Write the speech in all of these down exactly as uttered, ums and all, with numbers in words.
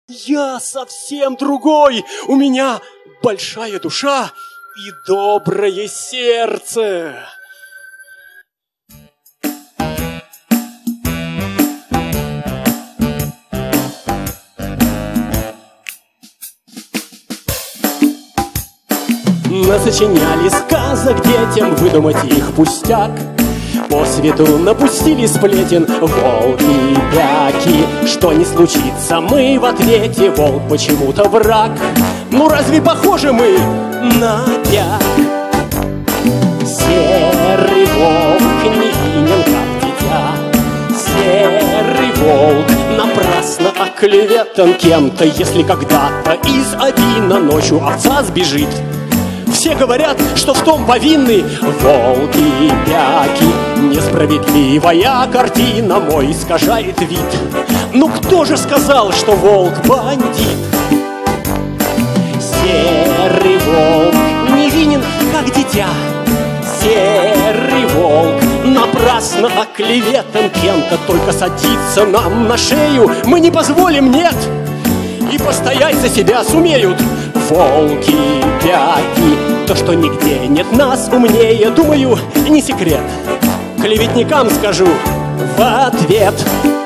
Я совсем другой. У меня большая душа и доброе сердце. Насочиняли сказок детям, выдумать их пустяк. По свету напустили сплетен волки, бяки. Что не случится, мы в ответе, волк почему-то враг. Ну разве похожи мы на бяк? Серый волк невинен, как дитя. Серый волк напрасно оклеветан кем-то. Если когда-то из Авина ночью овца сбежит, все говорят, что в том повинны волки, бяки. Несправедливая картина мой искажает вид. Ну кто же сказал, что волк бандит? Серый волк невинен, как дитя. Серый волк напрасно оклеветан кем-то. Только садиться нам на шею мы не позволим, нет. И постоять за себя сумеют волки, бяки. То, что нигде нет нас умнее, думаю, не секрет. Клеветникам скажу в ответ.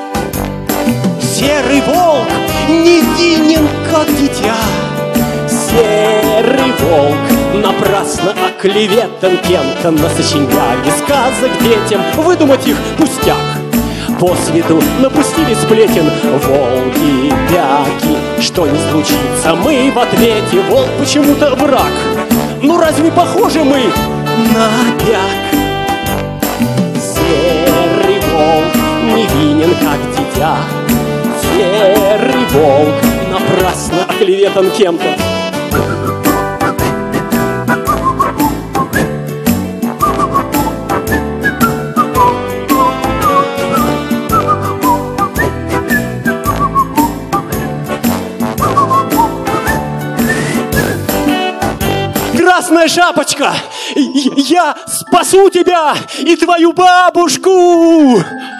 Серый волк невинен, как дитя. Серый волк напрасно оклеветан кем-то. Насочиняли сказок детям, выдумать их пустяк. По свету напустили сплетен волки, бяки. Что не случится, мы в ответе, волк почему-то враг. Ну разве похожи мы на бяк? Серый волк невинен, как дитя. Серый волк напрасно оклеветан кем-то. Красная шапочка, я спасу тебя и твою бабушку!